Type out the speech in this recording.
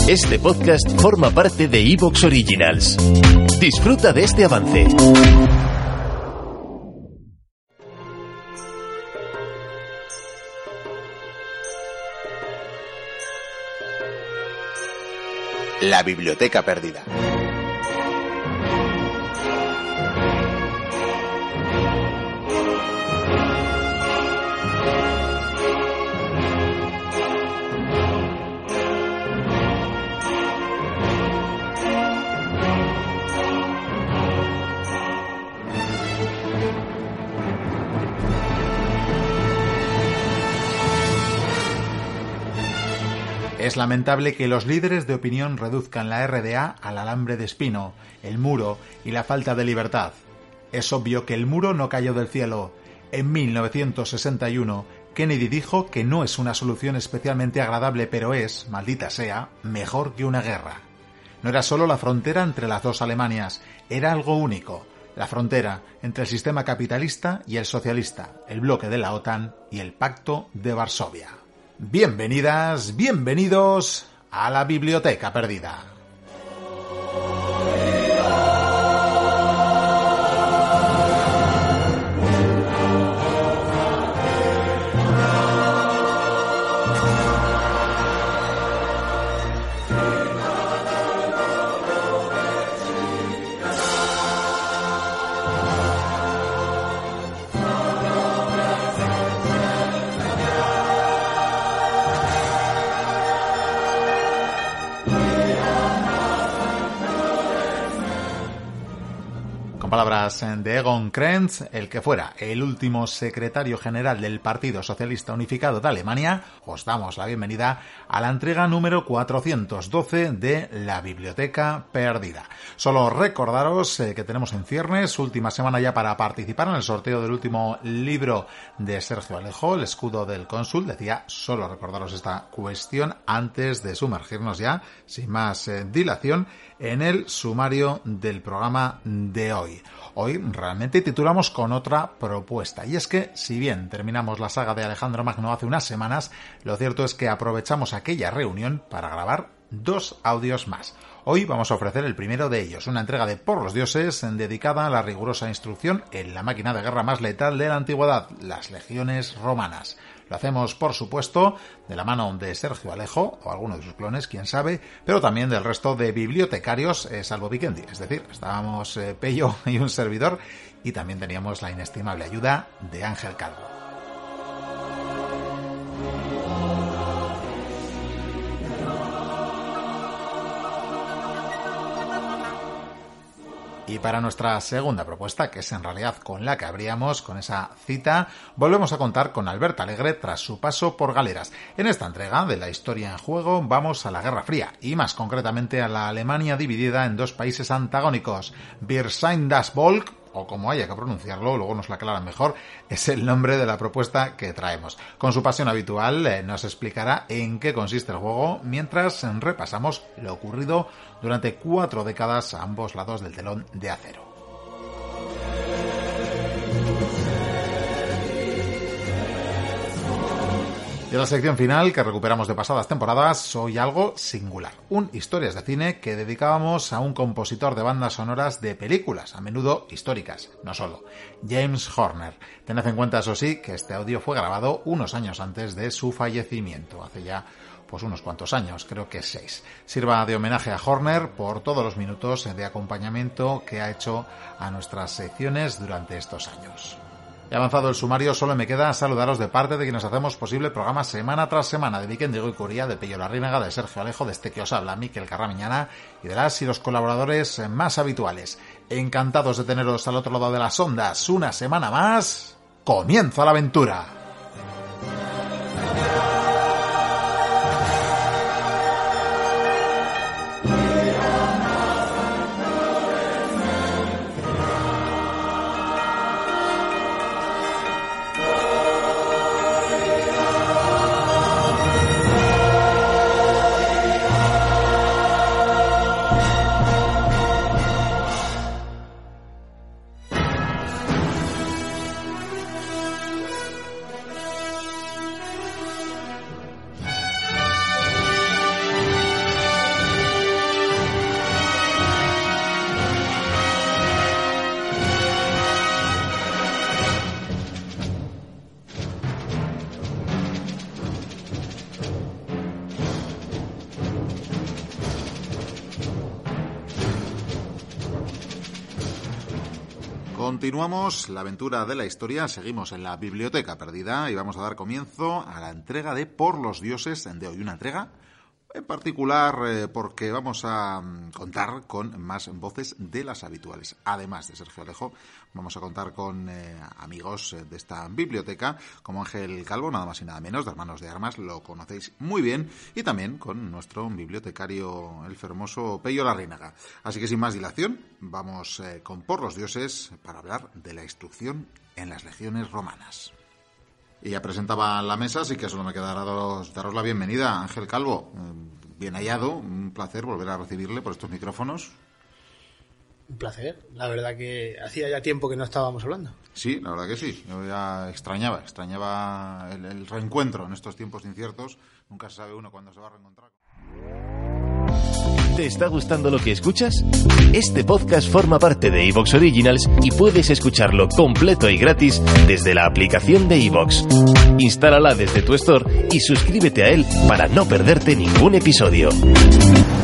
Este podcast forma parte de Evox Originals. Disfruta de este avance. La biblioteca perdida. Es lamentable que los líderes de opinión reduzcan la RDA al alambre de espino, el muro y la falta de libertad. Es obvio que el muro no cayó del cielo. En 1961, Kennedy dijo que no es una solución especialmente agradable, pero es, maldita sea, mejor que una guerra. No era solo la frontera entre las dos Alemanias, era algo único. La frontera entre el sistema capitalista y el socialista, el bloque de la OTAN y el Pacto de Varsovia. Bienvenidas, bienvenidos a la Biblioteca Perdida. Palabras de Egon Krenz, el que fuera el último secretario general del Partido Socialista Unificado de Alemania, os damos la bienvenida a la entrega número 412 de La Biblioteca Perdida. Solo recordaros que tenemos en ciernes, última semana ya para participar en el sorteo del último libro de Sergio Alejo, El escudo del cónsul. Decía, solo recordaros esta cuestión antes de sumergirnos ya, sin más dilación, en el sumario del programa de hoy. Hoy realmente titulamos con otra propuesta, y es que si bien terminamos la saga de Alejandro Magno hace unas semanas, lo cierto es que aprovechamos aquella reunión para grabar 2 audios más. Hoy vamos a ofrecer el primero de ellos, una entrega de Por los Dioses dedicada a la rigurosa instrucción en la máquina de guerra más letal de la antigüedad, las legiones romanas. Lo hacemos, por supuesto, de la mano de Sergio Alejo, o alguno de sus clones, quién sabe, pero también del resto de bibliotecarios, salvo Vikendi. Es decir, estábamos Pello y un servidor, y también teníamos la inestimable ayuda de Ángel Calvo. Y para nuestra segunda propuesta, que es en realidad con la que abríamos, con esa cita, volvemos a contar con Albert Alegre tras su paso por Galeras. En esta entrega de La historia en juego vamos a la Guerra Fría, y más concretamente a la Alemania dividida en 2 países antagónicos. Wir sind das Volk, o como haya que pronunciarlo, luego nos la aclaran mejor, es el nombre de la propuesta que traemos. Con su pasión habitual nos explicará en qué consiste el juego, mientras repasamos lo ocurrido durante 4 décadas a ambos lados del telón de acero. Y en la sección final, que recuperamos de pasadas temporadas, hoy algo singular. Un Historias de Cine que dedicábamos a un compositor de bandas sonoras de películas, a menudo históricas, no solo, James Horner. Tened en cuenta, eso sí, que este audio fue grabado unos años antes de su fallecimiento, hace ya unos cuantos años, creo que 6. Sirva de homenaje a Horner por todos los minutos de acompañamiento que ha hecho a nuestras secciones durante estos años. He avanzado el sumario, solo me queda saludaros de parte de quienes hacemos posible el programa semana tras semana, de Vikendi Goicoechea, de Pello Larrinaga, de Sergio Alejo, de este que os habla, Mikel Carramiñana, y de las y los colaboradores más habituales. Encantados de teneros al otro lado de las ondas una semana más. ¡Comienza la aventura! Continuamos la aventura de la historia, seguimos en la Biblioteca Perdida y vamos a dar comienzo a la entrega de Por los Dioses de hoy. Una entrega en particular porque vamos a contar con más voces de las habituales. Además de Sergio Alejo, vamos a contar con amigos de esta biblioteca, como Ángel Calvo, nada más y nada menos, de Hermanos de Armas, lo conocéis muy bien, y también con nuestro bibliotecario, el fermoso Pello Larrinaga. Así que sin más dilación, vamos con Por los Dioses para hablar de la instrucción en las legiones romanas. Y ya presentaba la mesa, así que solo me queda daros la bienvenida. Ángel Calvo, bien hallado, un placer volver a recibirle por estos micrófonos. Un placer, la verdad que hacía ya tiempo que no estábamos hablando. Sí, la verdad que sí, yo ya extrañaba el reencuentro en estos tiempos inciertos. Nunca se sabe uno cuándo se va a reencontrar. ¿Te está gustando lo que escuchas? Este podcast forma parte de iVoox Originals y puedes escucharlo completo y gratis desde la aplicación de iVoox. Instálala desde tu store y suscríbete a él para no perderte ningún episodio.